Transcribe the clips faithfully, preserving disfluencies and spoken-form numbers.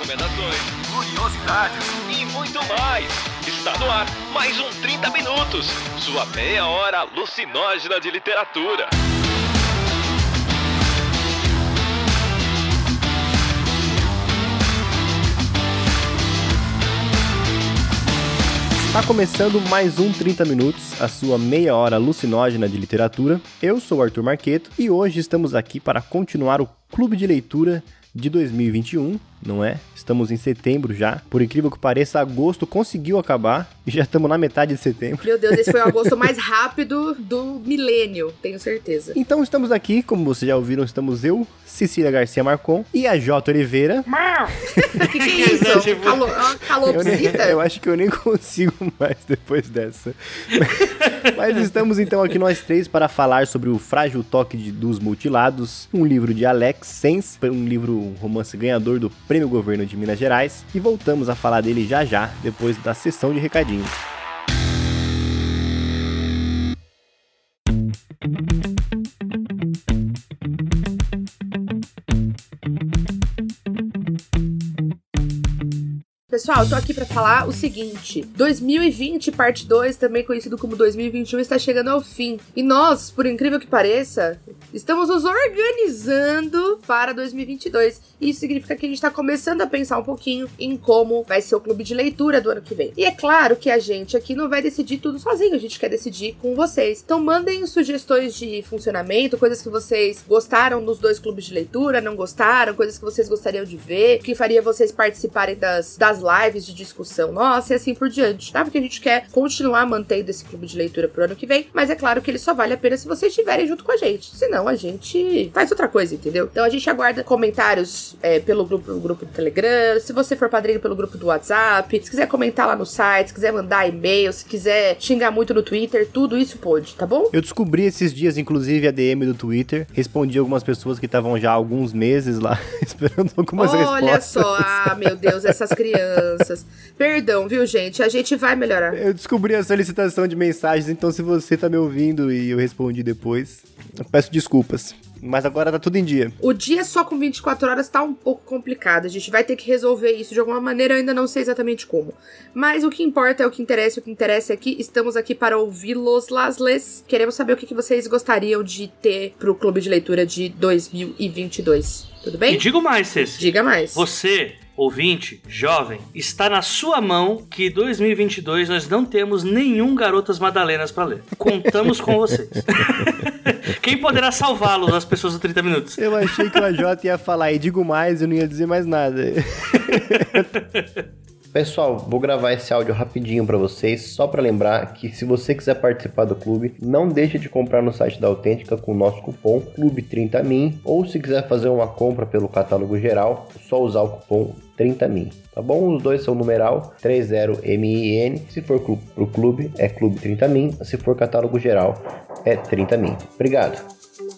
recomendações, curiosidades e muito mais. Está no ar mais um trinta minutos, sua meia hora alucinógena de literatura. Está começando mais um trinta minutos, a sua meia hora alucinógena de literatura. Eu sou o Arthur Marqueto e hoje estamos aqui para continuar o Clube de Leitura de dois mil e vinte e um, não é? Estamos em setembro já. Por incrível que pareça, agosto conseguiu acabar e já estamos na metade de setembro. Meu Deus, esse foi o agosto mais rápido do milênio, tenho certeza. Então estamos aqui, como vocês já ouviram, estamos eu, Cecília Garcia Marcon e a Jota Oliveira. O que, que é isso? Calor, calopsita? Eu, eu acho que eu nem consigo mais depois dessa. Mas estamos então aqui nós três para falar sobre o Frágil Toque de, dos Mutilados, um livro de Alex Sens, um livro, um romance ganhador do Prêmio Governo de Minas Gerais, e voltamos a falar dele já já, depois da sessão de recadinhos. Pessoal, eu tô aqui pra falar o seguinte: dois mil e vinte, parte dois, também conhecido como dois mil e vinte e um, está chegando ao fim. E nós, por incrível que pareça, estamos nos organizando para dois mil e vinte e dois. Isso significa que a gente tá começando a pensar um pouquinho em como vai ser o clube de leitura do ano que vem. E é claro que a gente aqui não vai decidir tudo sozinho, a gente quer decidir com vocês. Então mandem sugestões de funcionamento, coisas que vocês gostaram nos dois clubes de leitura, não gostaram, coisas que vocês gostariam de ver, que faria vocês participarem das, das lives de discussão nossa e assim por diante, tá? Porque a gente quer continuar mantendo esse clube de leitura pro ano que vem, mas é claro que ele só vale a pena se vocês estiverem junto com a gente, senão a gente faz outra coisa, entendeu? Então a gente aguarda comentários é, pelo grupo, grupo do Telegram, se você for padrinho pelo grupo do WhatsApp, se quiser comentar lá no site, se quiser mandar e-mail, se quiser xingar muito no Twitter, tudo isso pode, tá bom? Eu descobri esses dias, inclusive, a D M do Twitter, respondi algumas pessoas que estavam já há alguns meses lá, esperando algumas Olha respostas. Olha só, ah, meu Deus, essas crianças. Perdão, viu, gente? A gente vai melhorar. Eu descobri a solicitação de mensagens, então se você tá me ouvindo e eu respondi depois, eu peço desculpas. Mas agora tá tudo em dia. O dia só com vinte e quatro horas tá um pouco complicado. A gente vai ter que resolver isso de alguma maneira, eu ainda não sei exatamente como. Mas o que importa é o que interessa, o que interessa é que estamos aqui para ouvi-los, Lasles. Queremos saber o que vocês gostariam de ter pro clube de leitura de dois mil e vinte e dois. Tudo bem? E digo mais, Ceci. Diga mais. Você, ouvinte, jovem, está na sua mão que dois mil e vinte e dois nós não temos nenhum Garotas Madalenas pra ler. Contamos com vocês. Quem poderá salvá-los, as pessoas do trinta minutos? Eu achei que o A J ia falar e digo mais, eu não ia dizer mais nada. Pessoal, vou gravar esse áudio rapidinho pra vocês, só pra lembrar que se você quiser participar do clube, não deixe de comprar no site da Autêntica com o nosso cupom clube trinta min, ou se quiser fazer uma compra pelo catálogo geral, é só usar o cupom trinta min, tá bom? Os dois são numeral trinta min, se for pro clube é clube trinta min, se for catálogo geral é trinta min. Obrigado!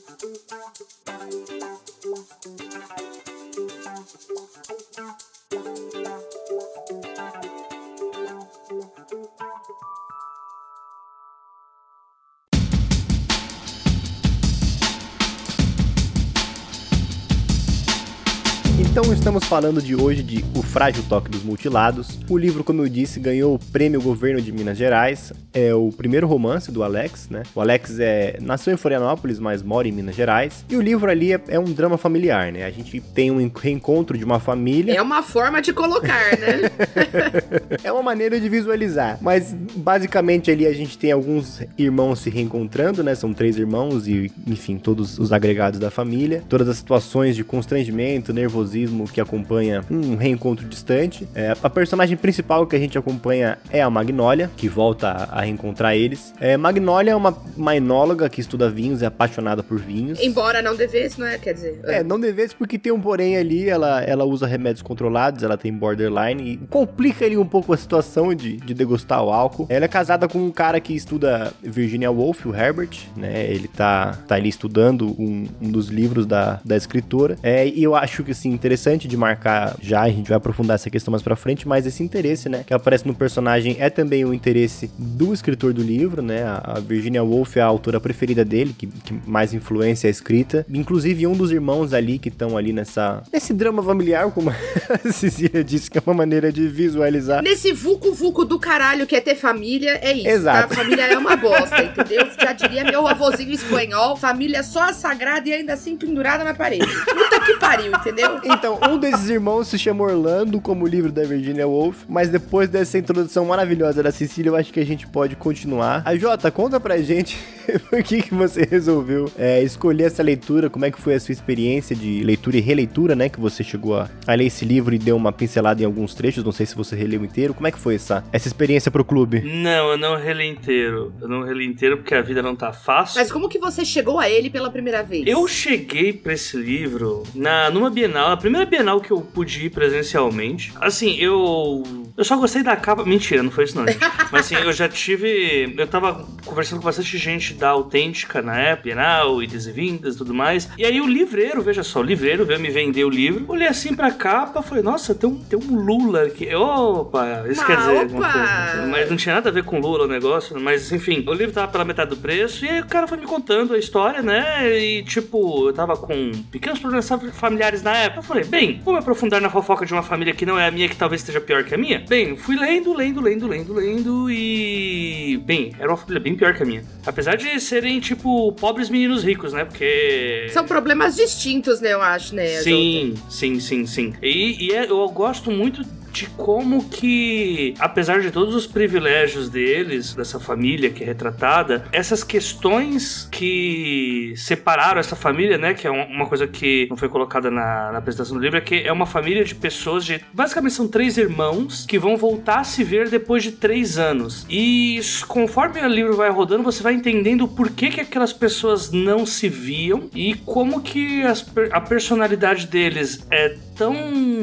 Então estamos falando de hoje de O Frágil Toque dos Mutilados. O livro, como eu disse, ganhou o Prêmio Governo de Minas Gerais. É o primeiro romance do Alex, né? O Alex é, nasceu em Florianópolis, mas mora em Minas Gerais. E o livro ali é, é um drama familiar, né? A gente tem um reencontro de uma família. É uma forma de colocar, né? É uma maneira de visualizar. Mas basicamente ali a gente tem alguns irmãos se reencontrando, né? São três irmãos e, enfim, todos os agregados da família. Todas as situações de constrangimento, nervosismo que acompanha um reencontro distante. É, a personagem principal que a gente acompanha é a Magnólia, que volta a, a reencontrar eles. É, Magnólia é uma, uma enóloga que estuda vinhos, é apaixonada por vinhos. Embora não devesse, não é? Quer dizer... É, não devesse porque tem um porém ali, ela, ela usa remédios controlados, ela tem borderline e complica ali um pouco a situação de, de degustar o álcool. Ela é casada com um cara que estuda Virginia Woolf, o Herbert, né? Ele tá, tá ali estudando um, um dos livros da, da escritora. É, e eu acho que, assim, interessante de marcar já, a gente vai aprofundar essa questão mais pra frente, mas esse interesse, né, que aparece no personagem é também o interesse do escritor do livro, né, a Virginia Woolf é a autora preferida dele, que, que mais influência a escrita, inclusive um dos irmãos ali que estão ali nessa, nesse drama familiar, como a Cecília disse, que é uma maneira de visualizar. Nesse vucu-vucu do caralho que é ter família, é isso, Exato. Tá? Família é uma bosta, entendeu? Já diria meu avôzinho espanhol, família só sagrada e ainda assim pendurada na parede. Puta que pariu, entendeu? Então, um desses irmãos se chama Orlando, como o livro da Virginia Woolf, mas depois dessa introdução maravilhosa da Cecília, eu acho que a gente pode continuar. A Jota, conta pra gente por que, que você resolveu é, escolher essa leitura, como é que foi a sua experiência de leitura e releitura, né, que você chegou a, a ler esse livro e deu uma pincelada em alguns trechos, não sei se você releu inteiro, como é que foi essa, essa experiência pro clube? Não, eu não reli inteiro, eu não reli inteiro porque a vida não tá fácil. Mas como que você chegou a ele pela primeira vez? Eu cheguei pra esse livro na, numa Bienal, a primeira Bienal que eu pude ir presencialmente. Assim, eu... Eu só gostei da capa... Mentira, não foi isso não, gente. Mas assim, eu já tive... Eu tava conversando com bastante gente da Autêntica na época, Bienal, idas e vindas e tudo mais. E aí o livreiro, veja só, o livreiro veio me vender o livro. Olhei assim pra capa, falei, nossa, tem um, tem um Lula aqui. Opa, isso ah, quer dizer opa. alguma coisa. Mas não tinha nada a ver com Lula o negócio. Mas enfim, o livro tava pela metade do preço. E aí o cara foi me contando a história, né? E tipo, eu tava com pequenos problemas familiares na época. Eu falei, bem, vou me aprofundar na fofoca de uma família que não é a minha, que talvez esteja pior que a minha. Bem, fui lendo, lendo, lendo, lendo, lendo e... Bem, era uma família bem pior que a minha. Apesar de serem, tipo, pobres meninos ricos, né? Porque... São problemas distintos, né, eu acho, né? Sim, sim, sim, sim. E, e é, eu gosto muito de como que, apesar de todos os privilégios deles, dessa família que é retratada, essas questões que separaram essa família, né, que é uma coisa que não foi colocada na, na apresentação do livro, é que é uma família de pessoas de... Basicamente são três irmãos que vão voltar a se ver depois de três anos. E conforme o livro vai rodando, você vai entendendo o porquê que aquelas pessoas não se viam e como que as, a personalidade deles é tão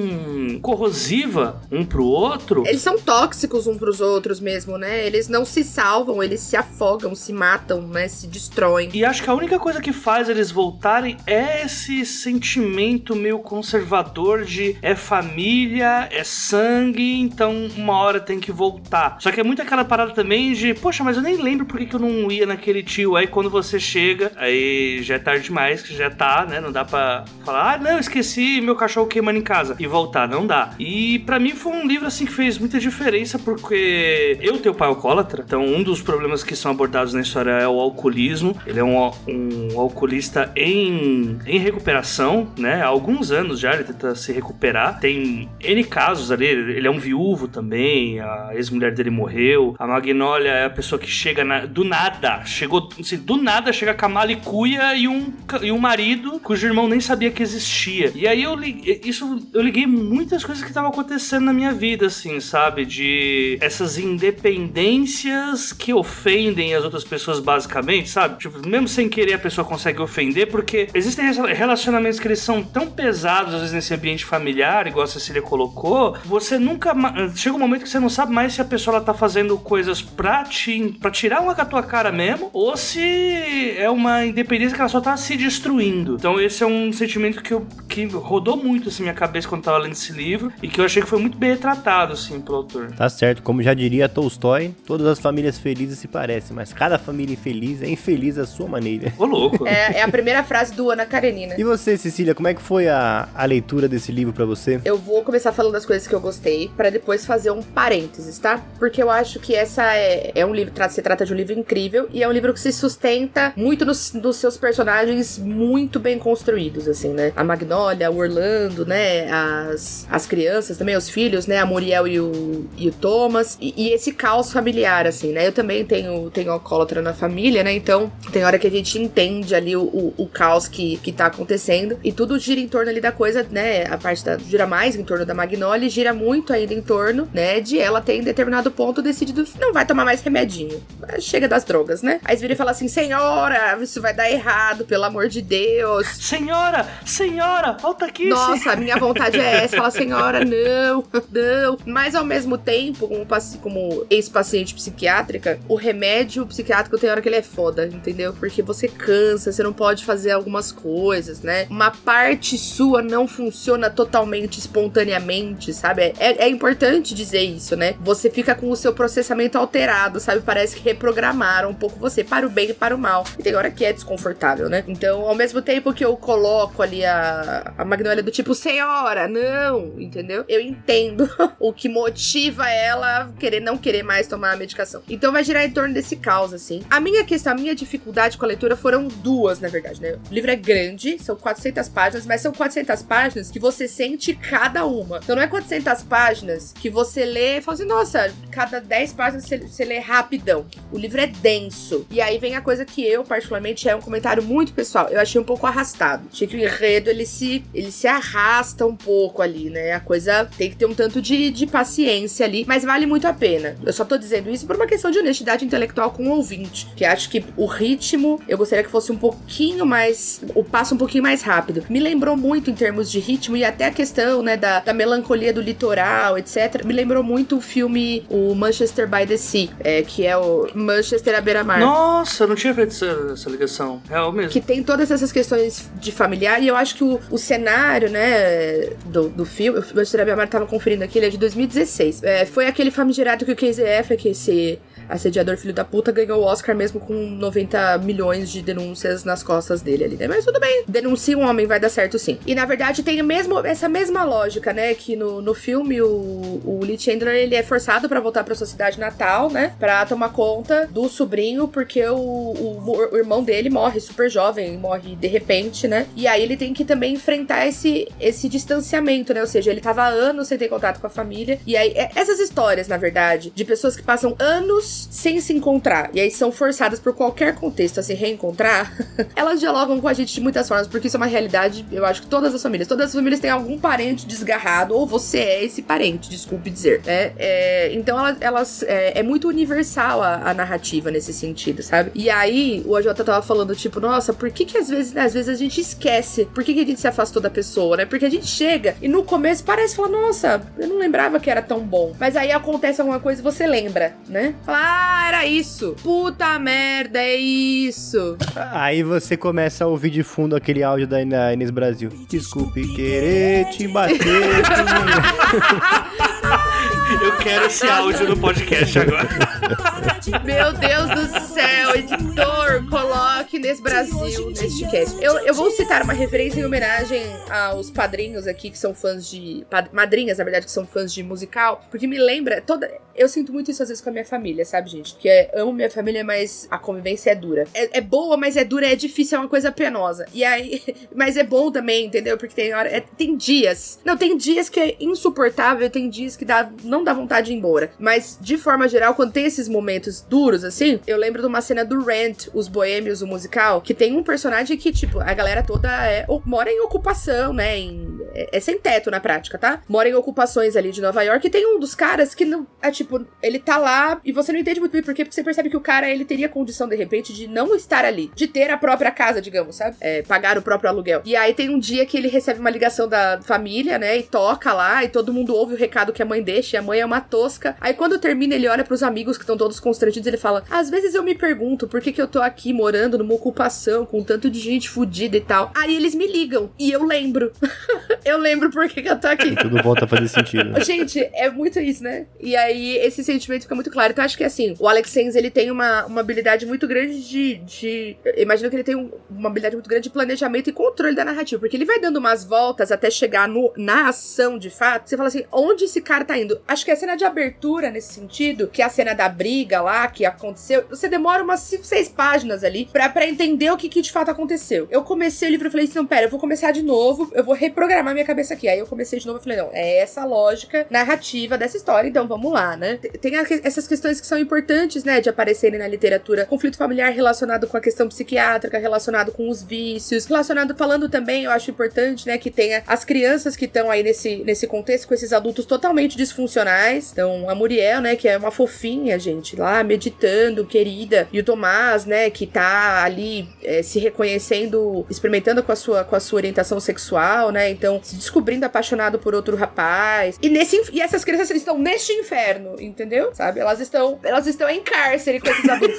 corrosiva um pro outro. Eles são tóxicos um pros outros mesmo, né? Eles não se salvam, eles se afogam, se matam, né? Se destroem. E acho que a única coisa que faz eles voltarem é esse sentimento meio conservador de é família, é sangue, então uma hora tem que voltar. Só que é muito aquela parada também de, poxa, mas eu nem lembro por que, que eu não ia naquele tio. Aí quando você chega, aí já é tarde demais, que já tá, né? Não dá pra falar, ah, não, esqueci meu cachorro queimando em casa. E voltar, não dá. E pra mim foi um livro, assim, que fez muita diferença, porque eu tenho pai alcoólatra, então um dos problemas que são abordados na história é o alcoolismo. Ele é um, um alcoolista em, em recuperação, né? Há alguns anos já ele tenta se recuperar. Tem N casos ali, ele é um viúvo também, a ex-mulher dele morreu. A Magnólia é a pessoa que chega na, do nada, chegou, assim, do nada chega com a malicuia e um, e um marido cujo irmão nem sabia que existia. E aí eu liguei, isso, eu liguei muitas coisas que estavam acontecendo na minha vida, assim, sabe? De essas independências que ofendem as outras pessoas, basicamente, sabe? Tipo, mesmo sem querer a pessoa consegue ofender, porque existem relacionamentos que eles são tão pesados, às vezes, nesse ambiente familiar, igual a Cecília colocou, você nunca... Chega um momento que você não sabe mais se a pessoa ela tá fazendo coisas pra, te, pra tirar uma com a tua cara mesmo, ou se é uma independência que ela só tá se destruindo. Então esse é um sentimento que, eu, que rodou muito, assim, minha cabeça quando eu tava lendo esse livro, e que eu achei que foi muito bem retratado, assim, pelo autor. Tá certo, como já diria Tolstói, todas as famílias felizes se parecem, mas cada família infeliz é infeliz à sua maneira. Ô, louco. É, é a primeira frase do Ana Karenina. E você, Cecília, como é que foi a, a leitura desse livro pra você? Eu vou começar falando das coisas que eu gostei, pra depois fazer um parênteses, tá? Porque eu acho que essa é, é um livro, se trata de um livro incrível, e é um livro que se sustenta muito nos, nos seus personagens muito bem construídos, assim, né? A Magnólia, o Orlando, né? As, as crianças também, os filhos, né? A Muriel e o, e o Thomas. E, e esse caos familiar, assim, né? Eu também tenho, tenho alcoólatra na família, né? Então, tem hora que a gente entende ali o, o, o caos que, que tá acontecendo. E tudo gira em torno ali da coisa, né? A parte da... gira mais em torno da Magnólia e gira muito ainda em torno, né? De ela ter em determinado ponto decidido não vai tomar mais remedinho. Chega das drogas, né? Aí vira e fala assim, senhora, isso vai dar errado, pelo amor de Deus. Senhora, senhora, volta aqui. Nossa, minha vontade é essa, falar, senhora, não, não. Mas ao mesmo tempo, como, como ex-paciente psiquiátrica, o remédio psiquiátrico tem hora que ele é foda, entendeu? Porque você cansa, você não pode fazer algumas coisas, né? Uma parte sua não funciona totalmente espontaneamente, sabe? É, é importante dizer isso, né? Você fica com o seu processamento alterado, sabe? Parece que reprogramaram um pouco você, para o bem e para o mal. E tem hora que é desconfortável, né? Então, ao mesmo tempo que eu coloco ali a, a Magnólia do tipo, senhora, não, entendeu? Eu entendo o que motiva ela a querer, não querer mais tomar a medicação. Então vai girar em torno desse caos, assim. A minha questão, a minha dificuldade com a leitura foram duas, na verdade, né? O livro é grande, são quatrocentas páginas, mas são quatrocentas páginas que você sente cada uma. Então não é quatrocentas páginas que você lê e fala assim, nossa, cada dez páginas você, você lê rapidão. O livro é denso. E aí vem a coisa que eu, particularmente, é um comentário muito pessoal. Eu achei um pouco arrastado. Achei que o enredo, ele se, ele se arrasta um pouco ali, né? A coisa tem que ter um tanto de, de paciência ali, mas vale muito a pena. Eu só tô dizendo isso por uma questão de honestidade intelectual com o ouvinte, que acho que o ritmo, eu gostaria que fosse um pouquinho mais, o passo um pouquinho mais rápido. Me lembrou muito em termos de ritmo e até a questão, né, da, da melancolia do litoral, etcétera. Me lembrou muito o filme, o Manchester by the Sea, é, que é o Manchester à beira-mar. Nossa, eu não tinha feito essa, essa ligação. Real mesmo. Que tem todas essas questões de familiar, e eu acho que o, o cenário, né, do, do filme, o Manchester à beira-mar tava conferindo aqui, ele é de dois mil e dezesseis. É, foi aquele famigerado que o Casey Affleck, esse assediador filho da puta, ganhou o Oscar mesmo com noventa milhões de denúncias nas costas dele ali, né? Mas tudo bem, denuncia um homem, vai dar certo sim. E na verdade tem mesmo, essa mesma lógica, né? Que no, no filme o, o Lee Chandler, ele é forçado pra voltar pra sua cidade natal, né? Pra tomar conta do sobrinho, porque o, o, o irmão dele morre super jovem, morre de repente, né? E aí ele tem que também enfrentar esse, esse distanciamento, né? Ou seja, ele tava há anos sem ter contato com a família. E aí, essas histórias, na verdade, de pessoas que passam anos sem se encontrar, e aí são forçadas por qualquer contexto a se reencontrar, elas dialogam com a gente de muitas formas, porque isso é uma realidade, eu acho que todas as famílias, todas as famílias têm algum parente desgarrado, ou você é esse parente, desculpe dizer, né? É, então elas, elas é, é muito universal a, a narrativa nesse sentido, sabe? E aí, o A J tava falando, tipo, nossa, por que que às vezes, né, às vezes a gente esquece, por que que a gente se afastou da pessoa, né? Porque a gente chega, e no começo parece falar, nossa, eu não lembrava que era tão bom, mas aí acontece alguma coisa e você lembra, né? Fala, ah, era isso. Puta merda, é isso. Aí você começa a ouvir de fundo aquele áudio da Inês Brasil. Desculpe querer te bater. Eu quero esse áudio no podcast agora. Meu Deus do céu, editor, coloque Inês Brasil neste cast. Eu, eu vou citar uma referência em homenagem aos padrinhos aqui, que são fãs de... Madrinhas, na verdade, que são fãs de musical, porque me lembra toda... Eu sinto muito isso às vezes com a minha família, sabe, gente? Que é, amo minha família, mas a convivência é dura. É, é boa, mas é dura, é difícil, é uma coisa penosa. E aí... Mas é bom também, entendeu? Porque tem hora... É, tem dias... Não, tem dias que é insuportável, tem dias que dá, não dá vontade de ir embora. Mas, de forma geral, quando tem esses momentos duros, assim, eu lembro de uma cena do Rent, Os Boêmios, o musical, que tem um personagem que, tipo, a galera toda é, ou, mora em ocupação, né? Em, é, é sem teto na prática, tá? Mora em ocupações ali de Nova York, e tem um dos caras que não... É tipo, ele tá lá e você não entende muito bem por quê, porque você percebe que o cara, ele teria condição, de repente, de não estar ali, de ter a própria casa, digamos, sabe? É, pagar o próprio aluguel. E aí tem um dia que ele recebe uma ligação da família, né? E toca lá, e todo mundo ouve o recado que a mãe deixa, e a mãe é uma tosca. Aí quando termina, ele olha pros amigos que estão todos constrangidos, ele fala, às vezes eu me pergunto por que que eu tô aqui morando numa ocupação com tanto de gente fodida e tal. Aí eles me ligam, e eu lembro. Eu lembro por que que eu tô aqui. Tudo volta a fazer sentido. Gente, é muito isso, né? E aí esse sentimento fica muito claro. Então acho que assim, o Alex Sainz, ele tem uma, uma habilidade muito grande de, de... Eu imagino que ele tem um, uma habilidade muito grande de planejamento e controle da narrativa, porque ele vai dando umas voltas até chegar no, na ação de fato. Você fala assim, onde esse cara tá indo? Acho que a cena de abertura nesse sentido, que é a cena da briga lá, que aconteceu, você demora umas cinco, seis páginas ali pra, pra entender o que, que de fato aconteceu. Eu comecei o livro e falei assim, não, pera, eu vou começar de novo, eu vou reprogramar minha cabeça aqui. Aí eu comecei de novo e falei, não, é essa lógica narrativa dessa história, então vamos lá, né? Tem a, essas questões que são importantes, né, de aparecerem na literatura. Conflito familiar relacionado com a questão psiquiátrica, relacionado com os vícios, relacionado, falando também, eu acho importante, né, que tenha as crianças que estão aí nesse, nesse contexto, com esses adultos totalmente disfuncionais. Então, a Muriel, né, que é uma fofinha, gente, lá meditando, querida, e o Tomás, né, que tá ali ali é, se reconhecendo, experimentando com a, sua, com a sua orientação sexual, né? Então, se descobrindo apaixonado por outro rapaz. E, nesse, e essas crianças estão neste inferno, entendeu? Sabe? Elas estão, elas estão em cárcere com esses adultos.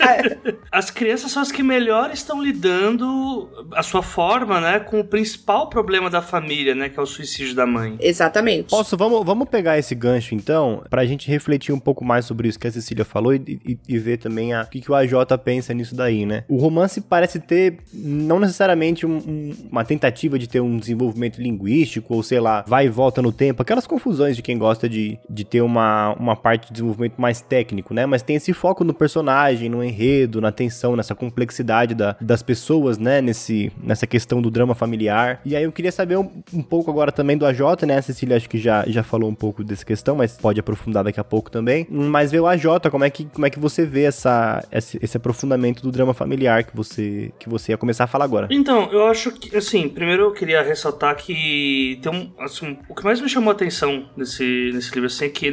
As crianças são as que melhor estão lidando a sua forma, né? Com o principal problema da família, né? Que é o suicídio da mãe. Exatamente. Posso, vamos, vamos pegar esse gancho, então, pra gente refletir um pouco mais sobre isso que a Cecília falou e, e, e ver também a, o que, que o A J pensa nisso daí, né? O romance parece ter, não necessariamente um, um, uma tentativa de ter um desenvolvimento linguístico, ou sei lá, vai e volta no tempo, aquelas confusões de quem gosta de, de ter uma, uma parte de desenvolvimento mais técnico, né? Mas tem esse foco no personagem, no enredo, na tensão, nessa complexidade da, das pessoas, né? Nesse, nessa questão do drama familiar. E aí eu queria saber um, um pouco agora também do A J, né? A Cecília acho que já, já falou um pouco dessa questão, mas pode aprofundar daqui a pouco também. Mas ver o A J, como é que, como é que você vê essa, esse, esse aprofundamento do drama familiar que você, que você ia começar a falar agora? Então, eu acho que, assim, primeiro eu queria ressaltar que tem um, assim, o que mais me chamou a atenção nesse, nesse livro, assim, é que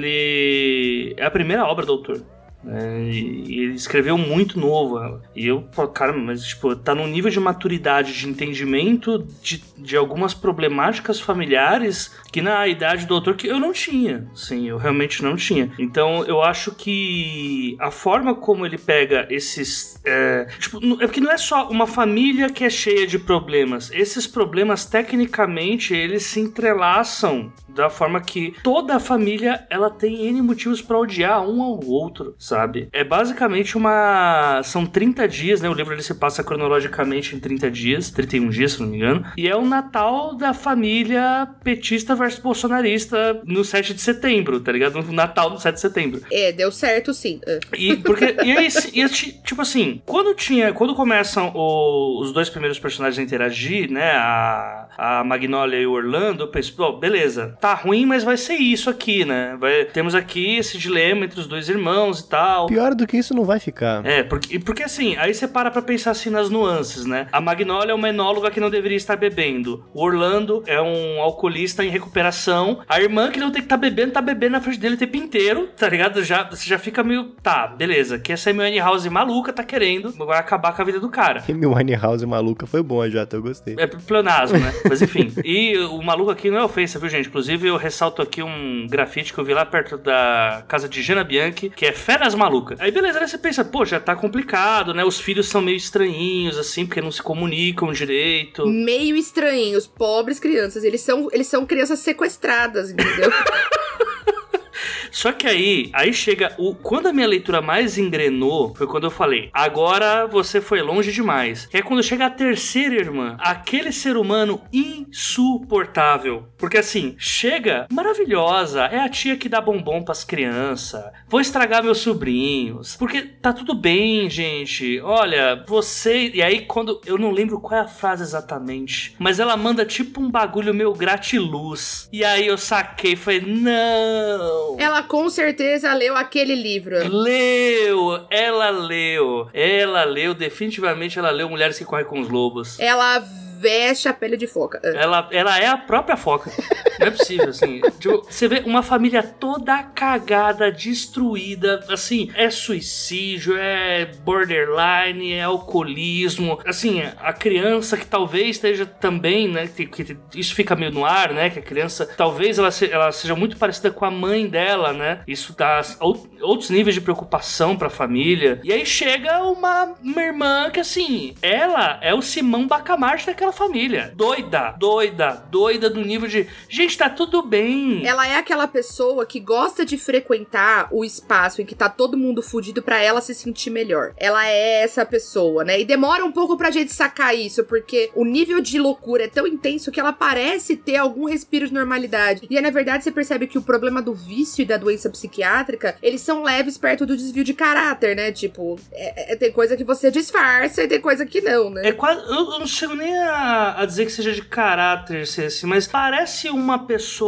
ele é a primeira obra do autor. É, e ele escreveu muito novo. E eu, cara, mas tipo, tá num nível de maturidade, de entendimento de, de algumas problemáticas familiares que na idade do autor que eu não tinha. Sim, eu realmente não tinha. Então eu acho que a forma como ele pega esses. É, tipo, é porque não é só uma família que é cheia de problemas. Esses problemas, tecnicamente, eles se entrelaçam da forma que toda a família ela tem N motivos pra odiar um ao outro, sabe? É basicamente uma... São trinta dias, né? O livro ele se passa cronologicamente em trinta dias, trinta e um dias, se não me engano. E é o Natal da família petista versus bolsonarista no sete de setembro, tá ligado? No Natal do sete de setembro. É, deu certo sim. E, porque, e aí, e, tipo assim, quando tinha... Quando começam o, os dois primeiros personagens a interagir, né? A, a Magnolia e o Orlando, eu penso, pô, beleza, tá ruim, mas vai ser isso aqui, né? Vai, temos aqui esse dilema entre os dois irmãos e tal. Pior do que isso não vai ficar. É, porque, porque assim, aí você para pra pensar assim nas nuances, né? A Magnolia é uma enóloga que não deveria estar bebendo. O Orlando é um alcoolista em recuperação. A irmã que não tem que estar tá bebendo, tá bebendo na frente dele o tempo inteiro, tá ligado? Já, você já fica meio, tá, beleza, que essa Amy Winehouse maluca tá querendo, vai acabar com a vida do cara. Amy Winehouse maluca foi bom, já, eu gostei. É pleonasmo, né? Mas enfim. E o maluco aqui não é ofensa, viu, gente? Inclusive, eu ressalto aqui um grafite que eu vi lá perto da casa de Gina Bianchi, que é Feras Maluca. Aí beleza, aí você pensa, pô, já tá complicado, né? Os filhos são meio estranhinhos, assim, porque não se comunicam direito. Meio estranhos, pobres crianças. Eles são, eles são crianças sequestradas, entendeu? Só que aí, aí chega o... Quando a minha leitura mais engrenou, foi quando eu falei, agora você foi longe demais. Que é quando chega a terceira irmã, aquele ser humano insuportável. Porque assim, chega maravilhosa, é a tia que dá bombom pras crianças, vou estragar meus sobrinhos, porque tá tudo bem, gente, olha, você... E aí quando... Eu não lembro qual é a frase exatamente, mas ela manda tipo um bagulho meio gratiluz. E aí eu saquei, falei, não... Ela com certeza leu aquele livro. Leu, ela leu, ela leu, definitivamente ela leu Mulheres que Correm com os Lobos. Ela veste a pele de foca. Ela, ela é a própria foca. Não é possível, assim. Tipo, você vê uma família toda cagada, destruída, assim, é suicídio, é borderline, é alcoolismo. Assim, a criança que talvez esteja também, né, que, que isso fica meio no ar, né, que a criança, talvez ela, se, ela seja muito parecida com a mãe dela, né, isso dá outros níveis de preocupação pra família. E aí chega uma, uma irmã que, assim, ela é o Simão Bacamarte daquela família. Doida, doida, doida do nível de... Gente, tá tudo bem. Ela é aquela pessoa que gosta de frequentar o espaço em que tá todo mundo fudido pra ela se sentir melhor. Ela é essa pessoa, né? E demora um pouco pra gente sacar isso, porque o nível de loucura é tão intenso que ela parece ter algum respiro de normalidade. E aí, na verdade, você percebe que o problema do vício e da doença psiquiátrica, eles são leves perto do desvio de caráter, né? Tipo, é, é, tem coisa que você disfarça e tem coisa que não, né? É quase... Eu, eu não chego nem a a, a dizer que seja de caráter, assim, mas parece uma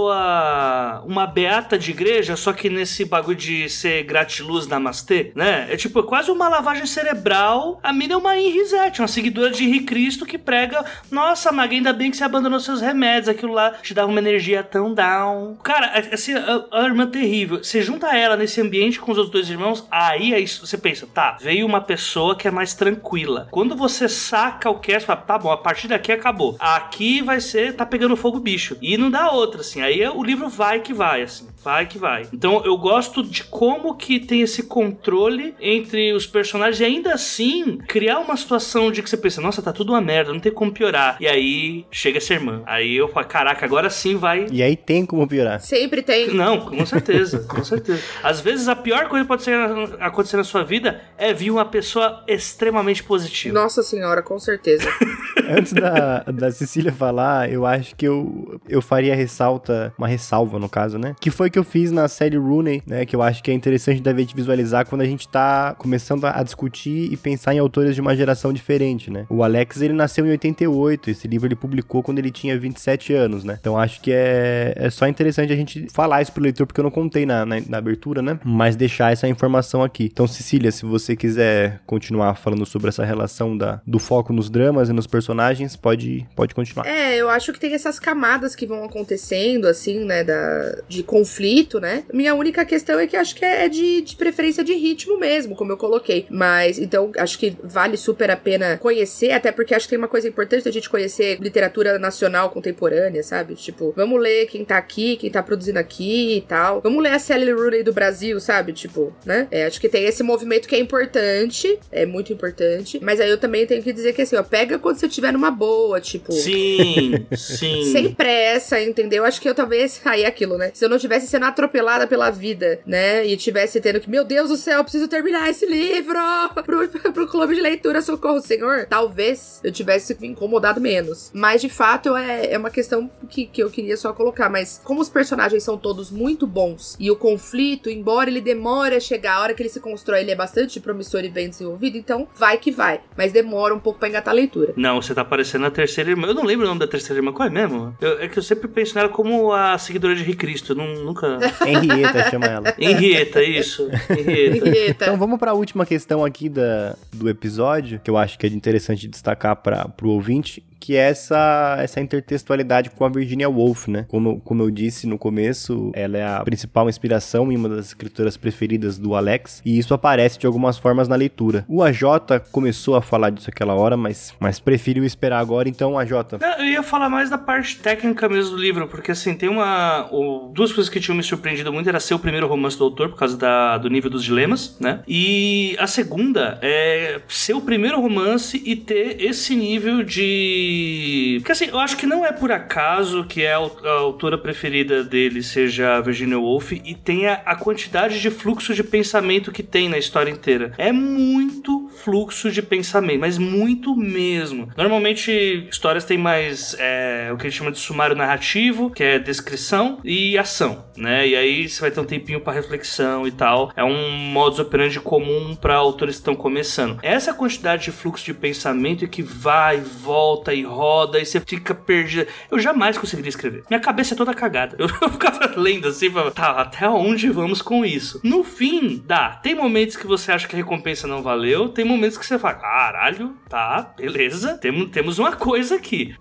pessoa, uma beata de igreja, só que nesse bagulho de ser gratiluz namastê, né? É tipo, quase uma lavagem cerebral. A mina é uma Henrizete, uma seguidora de Henri Cristo que prega, nossa, Mag, ainda bem que você abandonou seus remédios, aquilo lá te dava uma energia tão down. Cara, assim, a, a irmã terrível, você junta ela nesse ambiente com os outros dois irmãos, aí é isso, você pensa, tá, veio uma pessoa que é mais tranquila. Quando você saca o cast, fala, tá bom, a partir daqui acabou. Aqui vai ser, tá pegando fogo bicho. E não dá outra, assim, aí o livro vai que vai, assim, vai que vai. Então eu gosto de como que tem esse controle entre os personagens e ainda assim criar uma situação de que você pensa, nossa, tá tudo uma merda, não tem como piorar. E aí chega essa irmã. Aí eu falo, caraca, agora sim vai. E aí tem como piorar. Sempre tem. Não, com certeza, com certeza. Às vezes a pior coisa que pode ser, acontecer na sua vida é vir uma pessoa extremamente positiva. Nossa senhora, com certeza. Antes da, da Cecília falar, eu acho que eu, eu faria ressalta, uma ressalva no caso, né? Que foi que eu fiz na série Rooney, né? Que eu acho que é interessante da gente visualizar quando a gente tá começando a discutir e pensar em autores de uma geração diferente, né? O Alex, ele nasceu em oitenta e oito, esse livro ele publicou quando ele tinha vinte e sete anos, né? Então acho que é, é só interessante a gente falar isso pro leitor, porque eu não contei na, na, na abertura, né? Mas deixar essa informação aqui. Então, Cecília, se você quiser continuar falando sobre essa relação da, do foco nos dramas e nos personagens, pode, pode continuar. É, eu acho que tem essas camadas que vão acontecendo, assim, né, da, de conflito, né? Minha única questão é que acho que é de, de preferência de ritmo mesmo, como eu coloquei. Mas, então, acho que vale super a pena conhecer, até porque acho que tem uma coisa importante da gente conhecer literatura nacional contemporânea, sabe? Tipo, vamos ler quem tá aqui, quem tá produzindo aqui e tal. Vamos ler a Sally Rooney do Brasil, sabe? Tipo, né? É, acho que tem esse movimento que é importante, é muito importante, mas aí eu também tenho que dizer que assim, ó, pega quando você estiver numa boa, tipo... Sim, sim. Sem pressa, entendeu? Acho que eu talvez... Aí é aquilo, né? Se eu não tivesse sendo atropelada pela vida, né? E tivesse tendo que, meu Deus do céu, eu preciso terminar esse livro pro, pro clube de leitura, socorro, senhor. Talvez eu tivesse me incomodado menos. Mas, de fato, é, é uma questão que, que eu queria só colocar. Mas como os personagens são todos muito bons e o conflito, embora ele demore a chegar, a hora que ele se constrói, ele é bastante promissor e bem desenvolvido, então vai que vai. Mas demora um pouco pra engatar a leitura. Não, você tá parecendo a terceira irmã. Eu não lembro o nome da terceira irmã. Qual é mesmo? Eu, é que eu sempre penso nela como a seguidora de Henri Cristo. Eu não, nunca... Henrietta chama ela. Henrietta, isso. Henrietta. Henrietta. Então vamos para a última questão aqui da, do episódio, que eu acho que é interessante destacar para o ouvinte, que é essa, essa intertextualidade com a Virginia Woolf, né? Como, como eu disse no começo, ela é a principal inspiração e uma das escritoras preferidas do Alex, e isso aparece de algumas formas na leitura. O A J começou a falar disso aquela hora, mas, mas preferiu esperar agora, então, A J. Não, eu ia falar mais da parte técnica mesmo do livro, porque assim, tem uma... O, duas coisas que tinham me surpreendido muito, era ser o primeiro romance do autor, por causa da, do nível dos dilemas, né? E a segunda é ser o primeiro romance e ter esse nível de... Porque assim, eu acho que não é por acaso que a autora preferida dele seja a Virginia Woolf e tenha a quantidade de fluxo de pensamento que tem na história inteira. É muito fluxo de pensamento, mas muito mesmo. Normalmente, histórias têm mais é, o que a gente chama de sumário narrativo, que é descrição e ação, né? E aí você vai ter um tempinho pra reflexão e tal. É um modus operandi comum para autores que estão começando. Essa quantidade de fluxo de pensamento que vai, volta e roda e você fica perdido. Eu jamais conseguiria escrever. Minha cabeça é toda cagada. Eu ficava lendo assim, falava, tá, até onde vamos com isso? No fim, dá. Tem momentos que você acha que a recompensa não valeu, tem momentos que você fala, caralho, tá, beleza, temos, temos uma coisa aqui.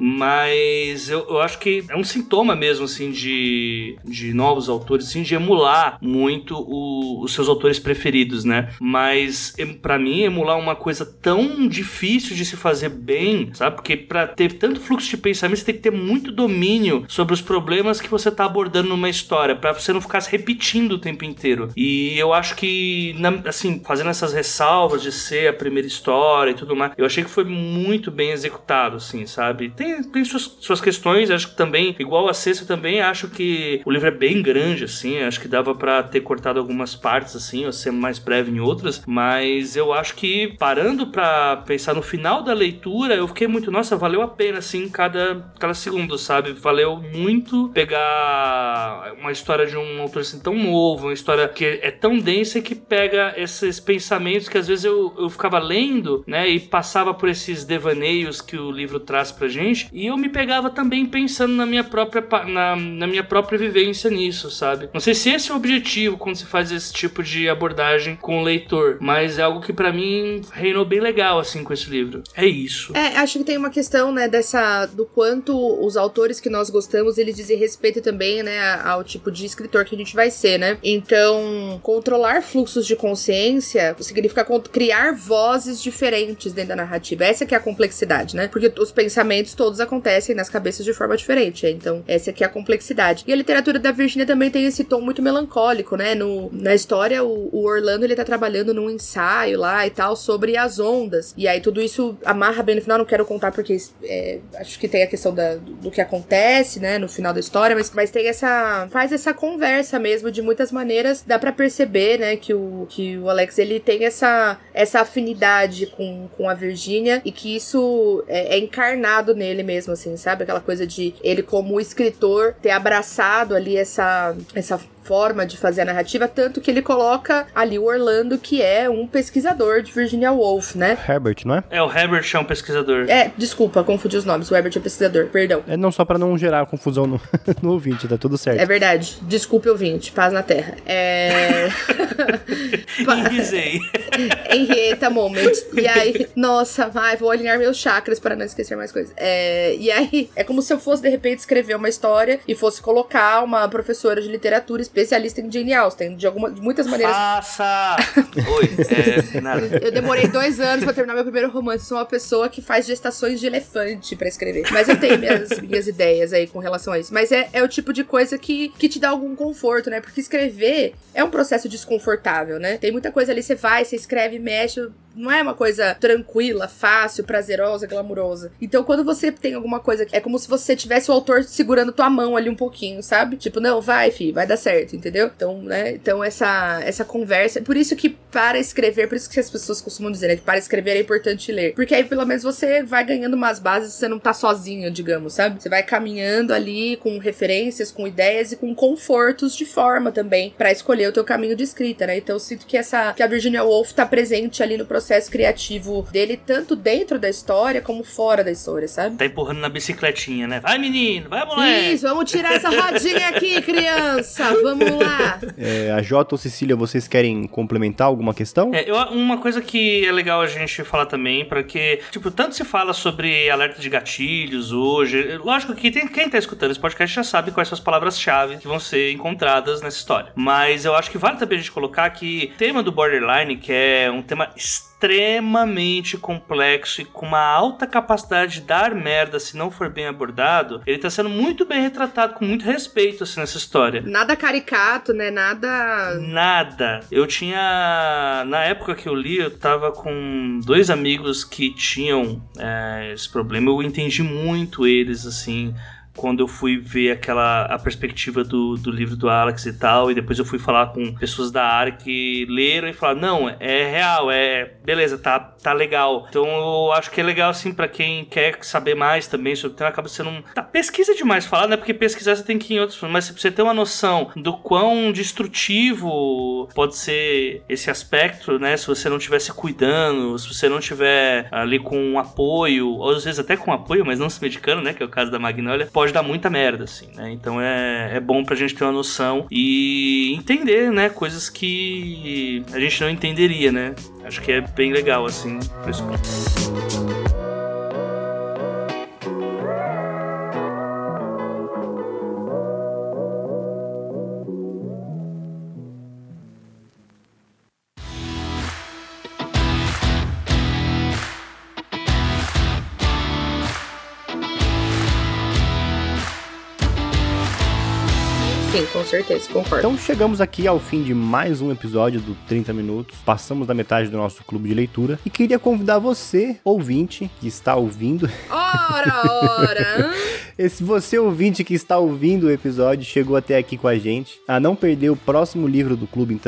Mas eu, eu acho que é um sintoma mesmo, assim, de, de novos autores, assim, de emular muito o, os seus autores preferidos, né? Mas, pra mim, emular uma coisa tão difícil de se fazer bem, sabe? Porque pra ter tanto fluxo de pensamento, você tem que ter muito domínio sobre os problemas que você tá abordando numa história, pra você não ficar se repetindo o tempo inteiro. E eu acho que, assim, fazendo essas ressalvas de ser a primeira história e tudo mais, eu achei que foi muito bem executado, assim, sabe? Tem, tem suas, suas questões, acho que também, igual a sexta, também acho que o livro é bem grande, assim, acho que dava pra ter cortado algumas partes, assim, ou ser mais breve em outras, mas eu acho que, parando pra pensar no final da leitura, eu fiquei muito, nossa, valeu valeu a pena, assim, cada, cada segundo, sabe? Valeu muito pegar uma história de um autor assim tão novo, uma história que é tão densa que pega esses pensamentos que às vezes eu, eu ficava lendo, né, e passava por esses devaneios que o livro traz pra gente, e eu me pegava também pensando na minha própria, na, na minha própria vivência nisso, sabe? Não sei se esse é o objetivo quando se faz esse tipo de abordagem com o leitor, mas é algo que pra mim reinou bem legal, assim, com esse livro. É isso. É, acho que tem uma questão, né, dessa, do quanto os autores que nós gostamos, eles dizem respeito também, né, ao tipo de escritor que a gente vai ser, né? Então, controlar fluxos de consciência significa criar vozes diferentes dentro da narrativa. Essa que é a complexidade, né? Porque os pensamentos todos acontecem nas cabeças de forma diferente, então essa que é a complexidade. E a literatura da Virginia também tem esse tom muito melancólico, né? No, na história, o, o Orlando, ele tá trabalhando num ensaio lá e tal, sobre as ondas. E aí tudo isso amarra bem no final, não quero contar porque é, acho que tem a questão da, do que acontece, né, no final da história, mas, mas tem essa, faz essa conversa mesmo, de muitas maneiras, dá pra perceber, né, que o, que o Alex, ele tem essa, essa afinidade com, com a Virginia, e que isso é, é encarnado nele mesmo, assim, sabe? Aquela coisa de ele, como escritor, ter abraçado ali essa, essa forma de fazer a narrativa, tanto que ele coloca ali o Orlando, que é um pesquisador de Virginia Woolf, né? Herbert, não é? É, o Herbert é um pesquisador. É, desculpa, confundi os nomes. O Herbert é pesquisador, perdão. É não só pra não gerar confusão no, no ouvinte, tá tudo certo. É verdade. Desculpe, ouvinte. Paz na terra. É... Enrisei. Henrietta moment. E aí, nossa, vai, vou alinhar meus chakras para não esquecer mais coisas. É... E aí, é como se eu fosse, de repente, escrever uma história e fosse colocar uma professora de literatura especialista em Jane Austen, de, alguma, de muitas maneiras. Faça! Oi, é, nada. Eu demorei dois anos pra terminar meu primeiro romance. Sou uma pessoa que faz gestações de elefante pra escrever. Mas eu tenho minhas, minhas ideias aí com relação a isso. Mas é, é o tipo de coisa que, que te dá algum conforto, né? Porque escrever é um processo desconfortável, né? Tem muita coisa ali, você vai, você escreve, mexe... Não é uma coisa tranquila, fácil, prazerosa, glamurosa. Então, quando você tem alguma coisa... É como se você tivesse o autor segurando tua mão ali um pouquinho, sabe? Tipo, não, vai, fi, vai dar certo, entendeu? Então, né? Então, essa, essa conversa... Por isso que para escrever... Por isso que as pessoas costumam dizer, né? Que para escrever é importante ler. Porque aí, pelo menos, você vai ganhando umas bases, você não tá sozinho, digamos, sabe? Você vai caminhando ali com referências, com ideias e com confortos de forma também pra escolher o teu caminho de escrita, né? Então, eu sinto que essa... Que a Virginia Woolf tá presente ali no processo processo criativo dele, tanto dentro da história como fora da história, sabe? Tá empurrando na bicicletinha, né? Vai, menino, vai, moleque! Isso, vamos tirar essa rodinha aqui, criança! Vamos lá! É, a Jota ou Cecília, vocês querem complementar alguma questão? É, eu, uma coisa que é legal a gente falar também, porque, tipo, tanto se fala sobre alerta de gatilhos hoje, lógico que tem, quem tá escutando esse podcast já sabe quais são as palavras-chave que vão ser encontradas nessa história. Mas eu acho que vale também a gente colocar que o tema do borderline, que é um tema extremamente complexo e com uma alta capacidade de dar merda se não for bem abordado, ele tá sendo muito bem retratado, com muito respeito, assim, nessa história. Nada caricato, né? Nada... Nada. Eu tinha... Na época que eu li, eu tava com dois amigos que tinham é, esse problema. Eu entendi muito eles, assim... quando eu fui ver aquela a perspectiva do, do livro do Alex e tal, e depois eu fui falar com pessoas da área que leram e falaram, não, é real, é beleza, tá, tá legal. Então eu acho que é legal, assim, pra quem quer saber mais também sobre o tema, acaba sendo um... Tá, pesquisa demais falar, né, porque pesquisar você tem que ir em outros, mas se você ter uma noção do quão destrutivo pode ser esse aspecto, né, se você não estiver se cuidando, se você não estiver ali com um apoio, ou às vezes até com apoio, mas não se medicando, né, que é o caso da Magnólia, pode dar muita merda, assim, né? Então é, é bom pra gente ter uma noção e entender, né? Coisas que a gente não entenderia, né? Acho que é bem legal, assim, pra isso. Sim, com certeza, concordo. Então chegamos aqui ao fim de mais um episódio do trinta minutos. Passamos da metade do nosso clube de leitura. E queria convidar você, ouvinte, que está ouvindo... Ora, ora! Esse você, ouvinte, que está ouvindo o episódio, chegou até aqui com a gente, a não perder o próximo livro do clube, então...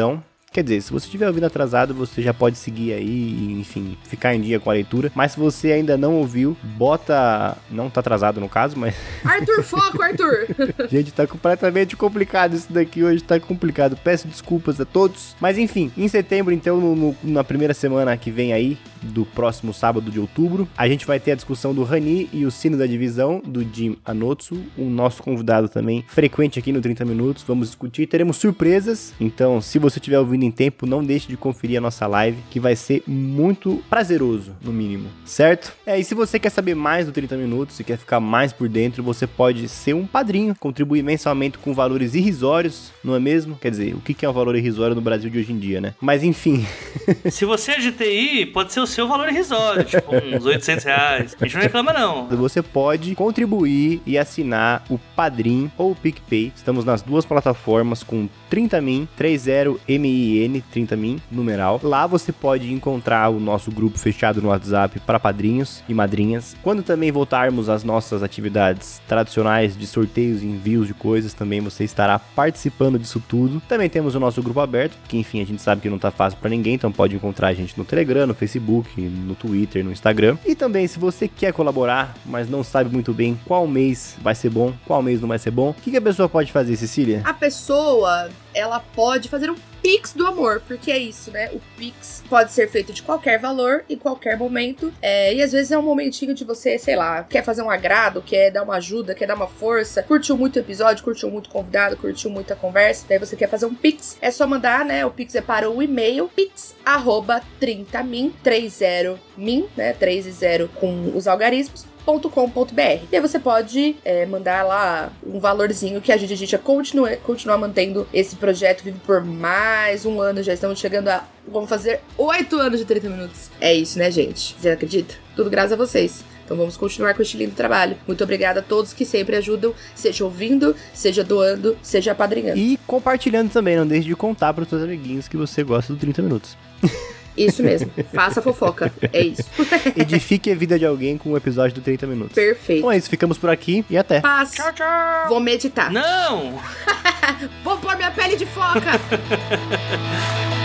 Quer dizer, se você estiver ouvindo atrasado, você já pode seguir aí e, enfim, ficar em dia com a leitura. Mas se você ainda não ouviu, bota... Não tá atrasado no caso, mas... Arthur, foco, Arthur! Gente, tá completamente complicado isso daqui hoje, tá complicado. Peço desculpas a todos. Mas enfim, em setembro, então, no, no, na primeira semana que vem aí, do próximo sábado de outubro, a gente vai ter a discussão do Rani e o Sino da Divisão, do Jim Anotsu, o nosso convidado também, frequente aqui no trinta minutos. Vamos discutir, teremos surpresas. Então, se você estiver ouvindo em tempo, não deixe de conferir a nossa live, que vai ser muito prazeroso, no mínimo, certo? É, e se você quer saber mais do trinta minutos e quer ficar mais por dentro, você pode ser um padrinho, contribuir mensalmente com valores irrisórios, não é mesmo? Quer dizer, o que é um valor irrisório no Brasil de hoje em dia, né? Mas enfim. Se você é de T I, pode ser o seu valor irrisório, tipo uns oitocentos reais. A gente não reclama, não. Você pode contribuir e assinar o Padrim ou o PicPay. Estamos nas duas plataformas com trinta min, trinta M I N, trinta min, numeral. Lá você pode encontrar o nosso grupo fechado no WhatsApp para padrinhos e madrinhas. Quando também voltarmos às nossas atividades tradicionais de sorteios e envios de coisas, também você estará participando disso tudo. Também temos o nosso grupo aberto, que enfim, a gente sabe que não tá fácil para ninguém, então pode encontrar a gente no Telegram, no Facebook, no Twitter, no Instagram. E também, se você quer colaborar, mas não sabe muito bem qual mês vai ser bom, qual mês não vai ser bom, o que, que a pessoa pode fazer, Cecília? A pessoa, ela pode fazer um Pix do amor, porque é isso, né? O Pix pode ser feito de qualquer valor, em qualquer momento, é, e às vezes é um momentinho de você, sei lá, quer fazer um agrado, quer dar uma ajuda, quer dar uma força, curtiu muito o episódio, curtiu muito o convidado, curtiu muito a conversa, daí você quer fazer um Pix, é só mandar, né? O Pix é para o e-mail pix arroba trinta min, trinta min, né? três e zero com os algarismos, .com.br. E aí você pode é, mandar lá um valorzinho que ajude a gente a continuar, continuar mantendo esse projeto vivo por mais um ano. Já estamos chegando a... Vamos fazer oito anos de trinta minutos. É isso, né, gente? Você acredita? Tudo graças a vocês. Então vamos continuar com este lindo trabalho. Muito obrigada a todos que sempre ajudam, seja ouvindo, seja doando, seja apadrinhando. E compartilhando também, não deixe de contar para os seus amiguinhos que você gosta do trinta minutos. Isso mesmo, faça fofoca, é isso. Edifique a vida de alguém com um episódio do trinta minutos. Perfeito. Então é isso, ficamos por aqui e até. Paz. Tchau, tchau. Vou meditar. Não! Vou pôr minha pele de foca.